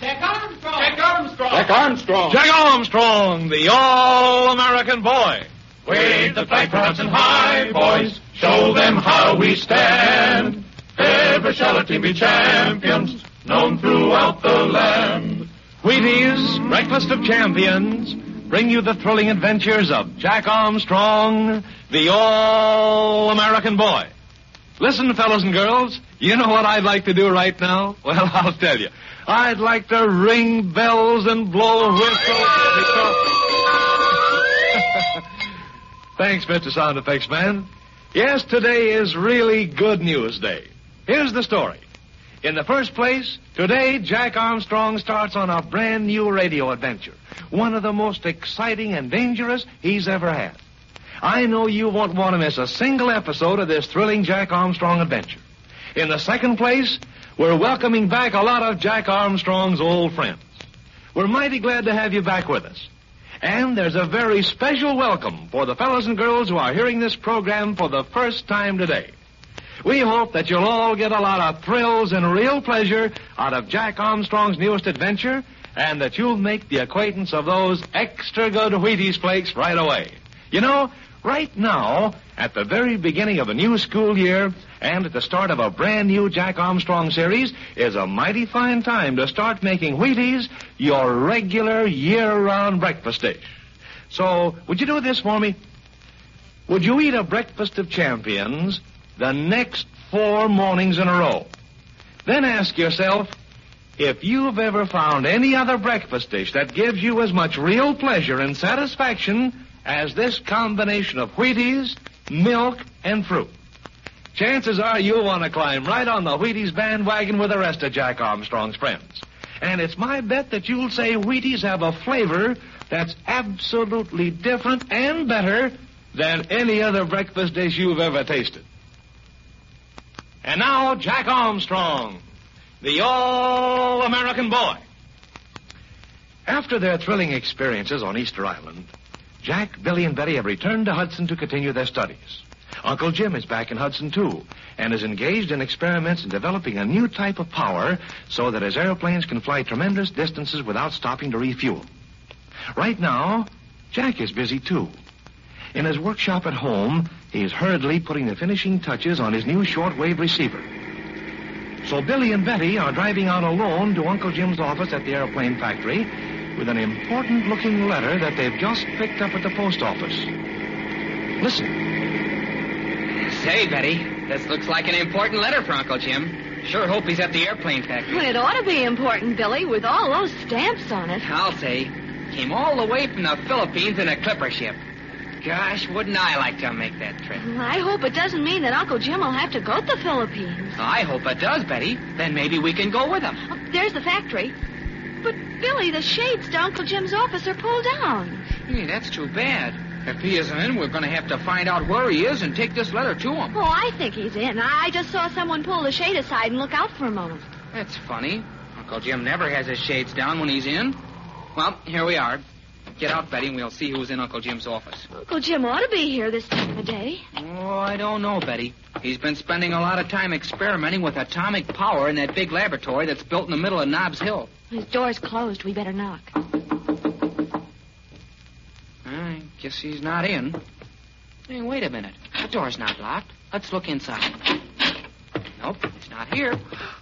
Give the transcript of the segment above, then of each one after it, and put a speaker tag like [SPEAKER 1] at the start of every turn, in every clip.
[SPEAKER 1] Jack Armstrong!
[SPEAKER 2] Jack Armstrong!
[SPEAKER 3] Jack Armstrong!
[SPEAKER 4] Jack Armstrong, the all-American boy.
[SPEAKER 2] Wave the flag for Hudson High, boys. Show them how we stand. Ever shall a team be champions, known throughout the land.
[SPEAKER 4] Wheaties, Breakfast of Champions, bring you the thrilling adventures of Jack Armstrong, the all-American boy. Listen, fellas and girls, you know what I'd like to do right now? Well, I'll tell you. I'd like to ring bells and blow whistles. Thanks, Mr. Sound Effects Man. Yes, today is really good news day. Here's the story. In the first place, today Jack Armstrong starts on a brand new radio adventure. One of the most exciting and dangerous he's ever had. I know you won't want to miss a single episode of this thrilling Jack Armstrong adventure. In the second place, we're welcoming back a lot of Jack Armstrong's old friends. We're mighty glad to have you back with us. And there's a very special welcome for the fellows and girls who are hearing this program for the first time today. We hope that you'll all get a lot of thrills and real pleasure out of Jack Armstrong's newest adventure, and that you'll make the acquaintance of those extra good Wheaties flakes right away. You know, right now, at the very beginning of a new school year and at the start of a brand new Jack Armstrong series is a mighty fine time to start making Wheaties your regular year-round breakfast dish. So, would you do this for me? Would you eat a breakfast of champions the next 4 mornings in a row? Then ask yourself if you've ever found any other breakfast dish that gives you as much real pleasure and satisfaction as this combination of Wheaties, milk, and fruit. Chances are you'll want to climb right on the Wheaties bandwagon with the rest of Jack Armstrong's friends. And it's my bet that you'll say Wheaties have a flavor that's absolutely different and better than any other breakfast dish you've ever tasted. And now, Jack Armstrong, the all-American boy. After their thrilling experiences on Easter Island, Jack, Billy, and Betty have returned to Hudson to continue their studies. Uncle Jim is back in Hudson, too, and is engaged in experiments in developing a new type of power so that his airplanes can fly tremendous distances without stopping to refuel. Right now, Jack is busy, too. In his workshop at home, he is hurriedly putting the finishing touches on his new shortwave receiver. So Billy and Betty are driving out alone to Uncle Jim's office at the airplane factory with an important-looking letter that they've just picked up at the post office. Listen.
[SPEAKER 1] Say, Betty, this looks like an important letter for Uncle Jim. Sure hope he's at the airplane factory.
[SPEAKER 5] Well, it ought to be important, Billy, with all those stamps on it.
[SPEAKER 1] I'll say. Came all the way from the Philippines in a clipper ship. Gosh, wouldn't I like to make that trip?
[SPEAKER 5] I hope it doesn't mean that Uncle Jim will have to go to the Philippines.
[SPEAKER 1] I hope it does, Betty. Then maybe we can go with him.
[SPEAKER 5] Oh, there's the factory. But, Billy, the shades to Uncle Jim's office are pulled down.
[SPEAKER 1] Hey, that's too bad. If he isn't in, we're going to have to find out where he is and take this letter to him.
[SPEAKER 5] Oh, I think he's in. I just saw someone pull the shade aside and look out for a moment.
[SPEAKER 1] That's funny. Uncle Jim never has his shades down when he's in. Well, here we are. Get out, Betty, and we'll see who's in Uncle Jim's office.
[SPEAKER 5] Uncle Jim ought to be here this time of day.
[SPEAKER 1] Oh, I don't know, Betty. He's been spending a lot of time experimenting with atomic power in that big laboratory that's built in the middle of Nobbs Hill.
[SPEAKER 5] His door's closed. We better knock.
[SPEAKER 1] I guess he's not in. Hey, wait a minute. The door's not locked. Let's look inside. Nope, he's not here.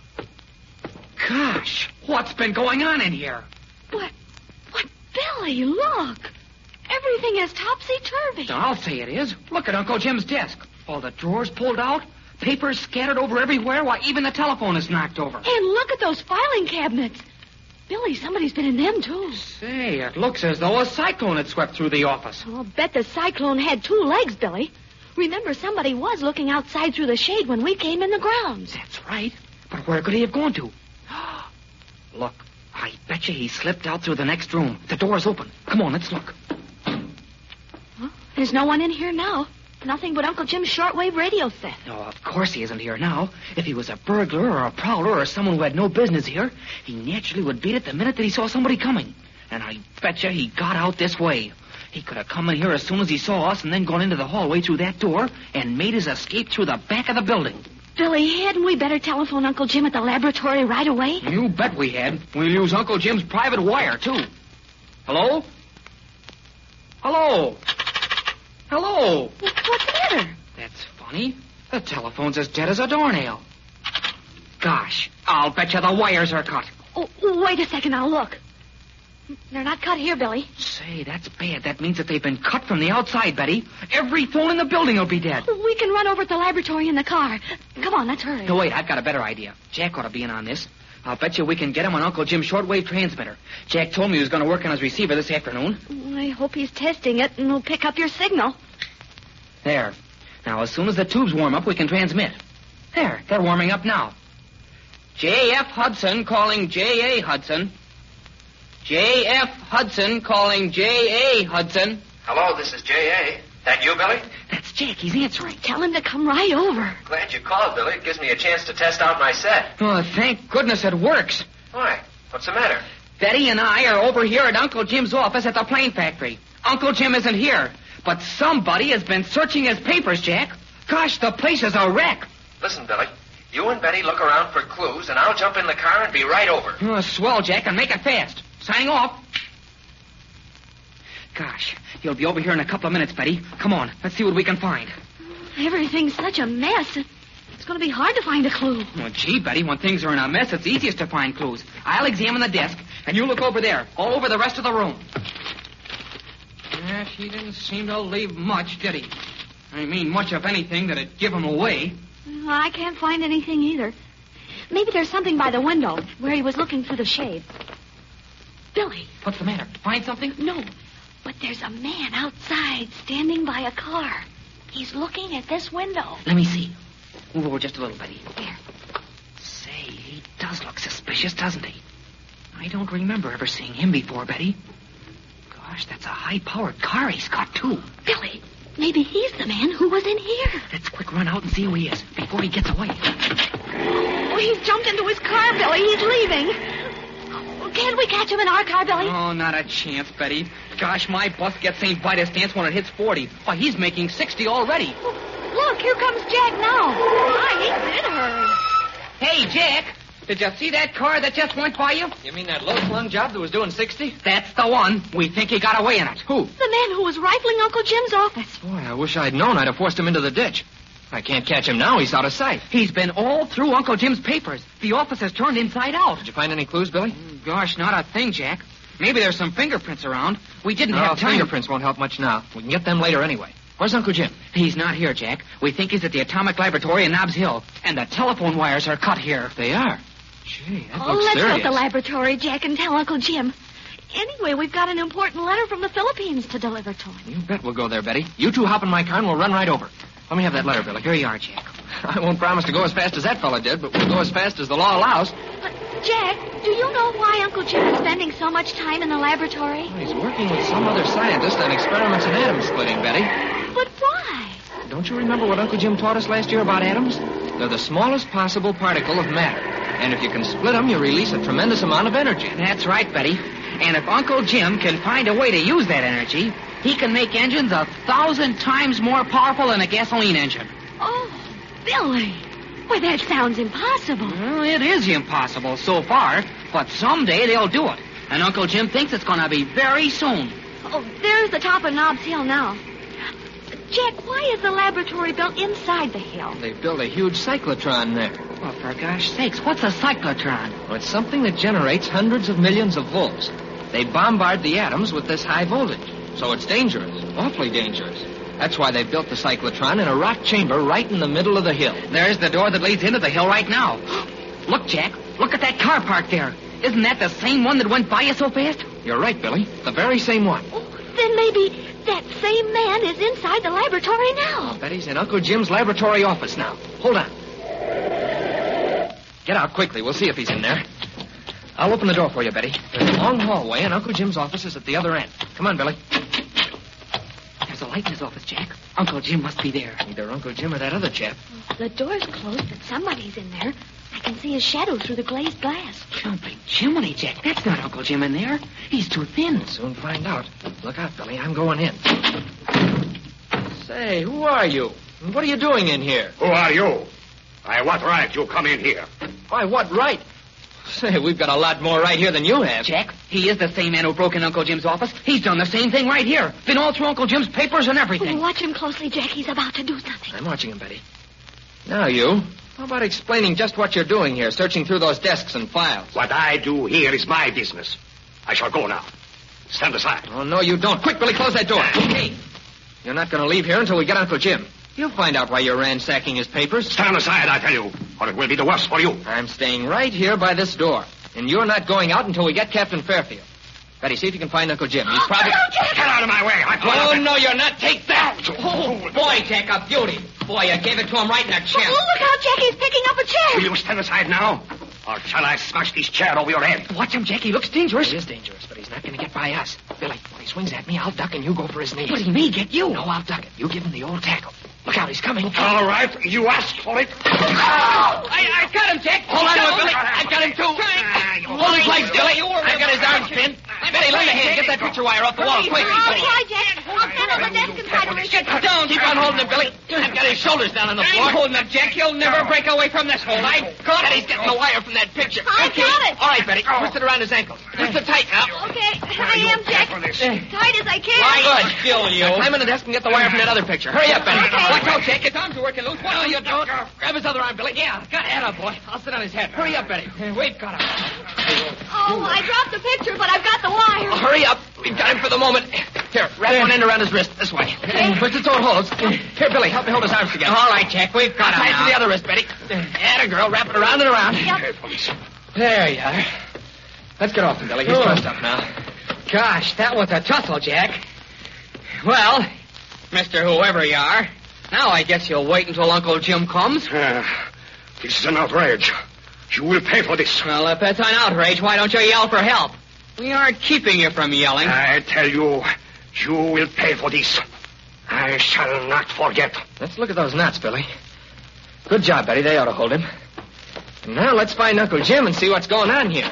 [SPEAKER 1] Gosh, what's been going on in here?
[SPEAKER 5] What, Billy, look. Everything is topsy-turvy.
[SPEAKER 1] I'll say it is. Look at Uncle Jim's desk. All the drawers pulled out, papers scattered over everywhere, while even the telephone is knocked over.
[SPEAKER 5] And look at those filing cabinets. Billy, somebody's been in them, too.
[SPEAKER 1] Say, it looks as though a cyclone had swept through the office.
[SPEAKER 5] I'll bet the cyclone had 2 legs, Billy. Remember, somebody was looking outside through the shade when we came in the grounds.
[SPEAKER 1] That's right. But where could he have gone to? Look, I bet you he slipped out through the next room. The door's open. Come on, let's look.
[SPEAKER 5] Well, there's no one in here now. Nothing but Uncle Jim's shortwave radio set.
[SPEAKER 1] No, of course he isn't here now. If he was a burglar or a prowler or someone who had no business here, he naturally would beat it the minute that he saw somebody coming. And I bet you he got out this way. He could have come in here as soon as he saw us and then gone into the hallway through that door and made his escape through the back of the building.
[SPEAKER 5] Billy, hadn't we better telephone Uncle Jim at the laboratory right away?
[SPEAKER 1] You bet we had. We'll use Uncle Jim's private wire, too. Hello? Hello? Hello?
[SPEAKER 5] What's the matter?
[SPEAKER 1] That's funny. The telephone's as dead as a doornail. Gosh, I'll bet you the wires are cut.
[SPEAKER 5] Oh, wait a second, I'll look. They're not cut here, Billy.
[SPEAKER 1] Say, that's bad. That means that they've been cut from the outside, Betty. Every phone in the building will be dead.
[SPEAKER 5] We can run over to the laboratory in the car. Come on, let's hurry.
[SPEAKER 1] No, wait, I've got a better idea. Jack ought to be in on this. I'll bet you we can get him on Uncle Jim's shortwave transmitter. Jack told me he was going to work on his receiver this afternoon.
[SPEAKER 5] I hope he's testing it and will pick up your signal.
[SPEAKER 1] There. Now, as soon as the tubes warm up, we can transmit. There, they're warming up now. J.F. Hudson calling J.A. Hudson. J.F. Hudson calling J.A. Hudson.
[SPEAKER 3] Hello, this is J.A. That you, Billy?
[SPEAKER 1] That's Jack. He's answering.
[SPEAKER 5] Tell him to come right over.
[SPEAKER 3] Glad you called, Billy. It gives me a chance to test out my set.
[SPEAKER 1] Oh, thank goodness it works.
[SPEAKER 3] Why? What's the matter?
[SPEAKER 1] Betty and I are over here at Uncle Jim's office at the plane factory. Uncle Jim isn't here, but somebody has been searching his papers, Jack. Gosh, the place is a wreck.
[SPEAKER 3] Listen, Billy. You and Betty look around for clues, and I'll jump in the car and be right over.
[SPEAKER 1] Oh, swell, Jack, and make it fast. Signing off. Gosh, he'll be over here in a couple of minutes, Betty. Come on, let's see what we can find.
[SPEAKER 5] Everything's such a mess. It's going to be hard to find a clue.
[SPEAKER 1] Well, gee, Betty, when things are in a mess, it's easiest to find clues. I'll examine the desk, and you look over there, all over the rest of the room. Yeah, he didn't seem to leave much, did he? I mean, much of anything that'd give him away.
[SPEAKER 5] Well, I can't find anything either. Maybe there's something by the window where he was looking through the shade. Billy.
[SPEAKER 1] What's the matter? Find something?
[SPEAKER 5] No, but there's a man outside standing by a car. He's looking at this window.
[SPEAKER 1] Let me see. Move over just a little, Betty.
[SPEAKER 5] Here.
[SPEAKER 1] Say, he does look suspicious, doesn't he? I don't remember ever seeing him before, Betty. Gosh, that's a high-powered car he's got, too.
[SPEAKER 5] Billy, maybe he's the man who was in here.
[SPEAKER 1] Let's quick run out and see who he is before he gets away.
[SPEAKER 5] Oh, he's jumped into his car, Billy. He's leaving. Can't we catch him in our car, Billy?
[SPEAKER 1] Oh, not a chance, Betty. Gosh, my bus gets St. Vitus dance when it hits 40. Why, he's making 60 already.
[SPEAKER 5] Look, here comes Jack now. My, he did hurry.
[SPEAKER 1] Hey, Jack, did you see that car that just went by you?
[SPEAKER 6] You mean that low-slung job that was doing 60?
[SPEAKER 1] That's the one. We think he got away in it.
[SPEAKER 6] Who?
[SPEAKER 5] The man who was rifling Uncle Jim's office.
[SPEAKER 6] Boy, I wish I'd known. I'd have forced him into the ditch. I can't catch him now. He's out of sight.
[SPEAKER 1] He's been all through Uncle Jim's papers. The office has turned inside out.
[SPEAKER 6] Did you find any clues, Billy?
[SPEAKER 1] Gosh, not a thing, Jack. Maybe there's some fingerprints around. We didn't have time.
[SPEAKER 6] Fingerprints won't help much now. We can get them later anyway. Where's Uncle Jim?
[SPEAKER 1] He's not here, Jack. We think he's at the atomic laboratory in Nobbs Hill. And the telephone wires are cut here.
[SPEAKER 6] They are. Gee, that
[SPEAKER 5] Oh,
[SPEAKER 6] looks
[SPEAKER 5] let's
[SPEAKER 6] serious.
[SPEAKER 5] go to the laboratory, Jack, and tell Uncle Jim. Anyway, we've got an important letter from the Philippines to deliver to him.
[SPEAKER 6] You bet we'll go there, Betty. You two hop in my car and we'll run right over. Let me have that letter, Billy.
[SPEAKER 1] Here you are, Jack.
[SPEAKER 6] I won't promise to go as fast as that fella did, but we'll go as fast as the law allows.
[SPEAKER 5] But, Jack, do you know why Uncle Jim is spending so much time in the laboratory?
[SPEAKER 6] He's working with some other scientist on experiments in atom splitting, Betty.
[SPEAKER 5] But why?
[SPEAKER 6] Don't you remember what Uncle Jim taught us last year about atoms? They're the smallest possible particle of matter. And if you can split them, you release a tremendous amount of energy.
[SPEAKER 1] That's right, Betty. And if Uncle Jim can find a way to use that energy, he can make engines 1,000 times more powerful than a gasoline engine.
[SPEAKER 5] Oh, Billy. Why, that sounds impossible.
[SPEAKER 1] Well, it is impossible so far, but someday they'll do it. And Uncle Jim thinks it's going to be very soon.
[SPEAKER 5] Oh, there's the top of Nobbs Hill now. Jack, why is the laboratory built inside the hill?
[SPEAKER 6] They've built a huge cyclotron there.
[SPEAKER 1] Well, for gosh sakes, what's a cyclotron?
[SPEAKER 6] Well, it's something that generates hundreds of millions of volts. They bombard the atoms with this high voltage. So it's dangerous, awfully dangerous. That's why they built the cyclotron in a rock chamber right in the middle of the hill.
[SPEAKER 1] There's the door that leads into the hill right now. Look, Jack. Look at that car parked there. Isn't that the same one that went by you so fast?
[SPEAKER 6] You're right, Billy. The very same one.
[SPEAKER 5] Oh, then maybe that same man is inside the laboratory now.
[SPEAKER 6] Betty's in Uncle Jim's laboratory office now. Hold on. Get out quickly. We'll see if he's in there. I'll open the door for you, Betty. There's a long hallway, and Uncle Jim's office is at the other end. Come on, Billy.
[SPEAKER 1] There's a light in his office, Jack. Uncle Jim must be there.
[SPEAKER 6] Either Uncle Jim or that other chap.
[SPEAKER 5] The door's closed, but somebody's in there. I can see his shadow through the glazed glass.
[SPEAKER 1] Jumping Jiminy, Jack. That's not Uncle Jim in there. He's too thin.
[SPEAKER 6] We'll soon find out. Look out, Billy. I'm going in. Say, who are you? And what are you doing in here?
[SPEAKER 2] Who are you?
[SPEAKER 7] By what right you come in here?
[SPEAKER 6] By what right? Say, we've got a lot more right here than you have.
[SPEAKER 1] Jack, he is the same man who broke in Uncle Jim's office. He's done the same thing right here. Been all through Uncle Jim's papers and everything.
[SPEAKER 5] Oh, watch him closely, Jack. He's about to do something.
[SPEAKER 6] I'm watching him, Betty. Now, you. How about explaining just what you're doing here, searching through those desks and files?
[SPEAKER 7] What I do here is my business. I shall go now. Stand aside.
[SPEAKER 6] Oh, no, you don't. Quick, Billy, close that door. Okay. You're not going to leave here until we get Uncle Jim. You'll find out why you're ransacking his papers.
[SPEAKER 7] Stand aside, I tell you, or it will be the worse for you.
[SPEAKER 6] I'm staying right here by this door. And you're not going out until we get Captain Fairfield. Betty, see if you can find Uncle Jim. He's probably...
[SPEAKER 7] Get out of my way.
[SPEAKER 6] Oh, no, you're not. Take that. Oh, boy, Jack, a beauty. Boy, you gave it to him right in the chin.
[SPEAKER 5] Oh, look out, Jack. He's picking up a chair.
[SPEAKER 7] Will you stand aside now? Or shall I smash this chair over your head?
[SPEAKER 1] Watch him, Jack. He looks dangerous.
[SPEAKER 6] He is dangerous, but he's not going to get by us. Billy, when he swings at me, I'll duck and you go for his knees.
[SPEAKER 1] But he may get you.
[SPEAKER 6] No, I'll duck it. You give him the old tackle. Look out, he's coming.
[SPEAKER 7] All right, you asked for it.
[SPEAKER 1] I got him, Jack.
[SPEAKER 6] Hold on to it, Billy. I got him, too. Hold his legs, Billy. I got his arms pinned. Betty, lend a hand. Get that picture wire off the wall, quick.
[SPEAKER 5] Hi, Jack. I'll stand on the desk and try to reach it.
[SPEAKER 6] Down. Keep on holding him, Billy. I've got his shoulders down on the floor.
[SPEAKER 1] Holding him, Jack. He'll never break away from this hold. I got it.
[SPEAKER 6] He's getting the wire from that picture.
[SPEAKER 5] I got it.
[SPEAKER 6] All right, Betty. Twist it around his ankles. Twist it tight now.
[SPEAKER 5] Okay, I am, Jack. Tight as I can.
[SPEAKER 6] Good. Still you. Climb on the desk and get the wire from that other picture. Hurry up, Betty.
[SPEAKER 5] Okay.
[SPEAKER 6] Watch out, Jack. His arms are working loose. No, you don't. Grab his other arm, Billy. Yeah, got it, boy. I'll sit on his head. Hurry up, Betty. Wait, got him.
[SPEAKER 5] Oh, I dropped the picture, but I've got the wire.
[SPEAKER 6] Oh, hurry up. We've got him for the moment. Here, wrap one end around his wrist. This way. Push its own holes. Here, Billy, help me hold his arms together. All right, Jack. We've got him. Tight to the other wrist, Betty. Atta girl. Wrap it around and around.
[SPEAKER 5] Yep.
[SPEAKER 6] There you are. Let's get off him, Billy. He's dressed up now.
[SPEAKER 1] Gosh, that was a tussle, Jack. Well, Mr. Whoever you are, now I guess you'll wait until Uncle Jim comes.
[SPEAKER 7] This is an outrage. You will pay for this.
[SPEAKER 1] Well, if it's an outrage, why don't you yell for help? We aren't keeping you from yelling.
[SPEAKER 7] I tell you, you will pay for this. I shall not forget.
[SPEAKER 6] Let's look at those knots, Billy. Good job, Betty. They ought to hold him. And now let's find Uncle Jim and see what's going on here.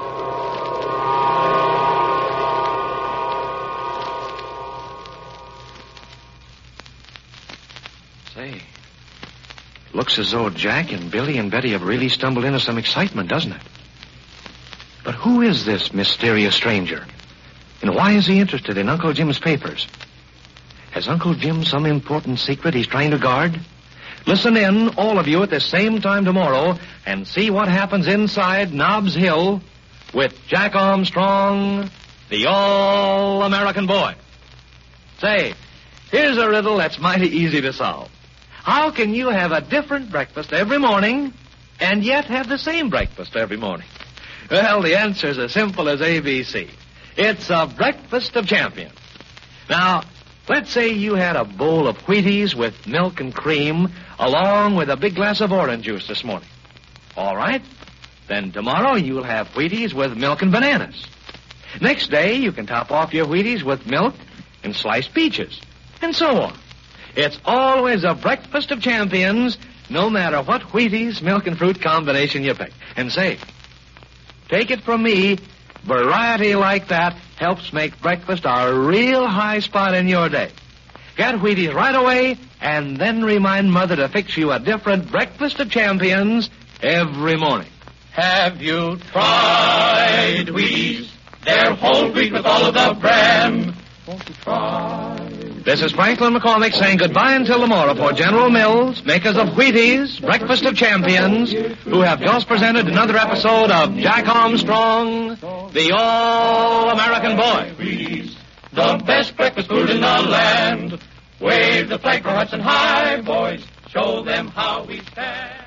[SPEAKER 6] Say, looks as though Jack and Billy and Betty have really stumbled into some excitement, doesn't it? But who is this mysterious stranger? And why is he interested in Uncle Jim's papers? Has Uncle Jim some important secret he's trying to guard? Listen in, all of you, at the same time tomorrow and see what happens inside Nobbs Hill with Jack Armstrong, the All-American Boy. Say, here's a riddle that's mighty easy to solve. How can you have a different breakfast every morning and yet have the same breakfast every morning? Well, the answer's as simple as ABC. It's a breakfast of champions. Now, let's say you had a bowl of Wheaties with milk and cream along with a big glass of orange juice this morning. All right. Then tomorrow you'll have Wheaties with milk and bananas. Next day you can top off your Wheaties with milk and sliced peaches. And so on. It's always a breakfast of champions, no matter what Wheaties, milk, and fruit combination you pick. And say, take it from me, variety like that helps make breakfast a real high spot in your day. Get Wheaties right away, and then remind Mother to fix you a different breakfast of champions every morning.
[SPEAKER 2] Have you tried Wheaties? They're whole wheat with all of the bran. Won't you try?
[SPEAKER 6] This is Franklin McCormick saying goodbye until tomorrow for General Mills, makers of Wheaties, breakfast of champions, who have just presented another episode of Jack Armstrong, the All-American Boy.
[SPEAKER 2] Wheaties, the best breakfast food in the land. Wave the flag for Hudson High, boys. Show them how we stand.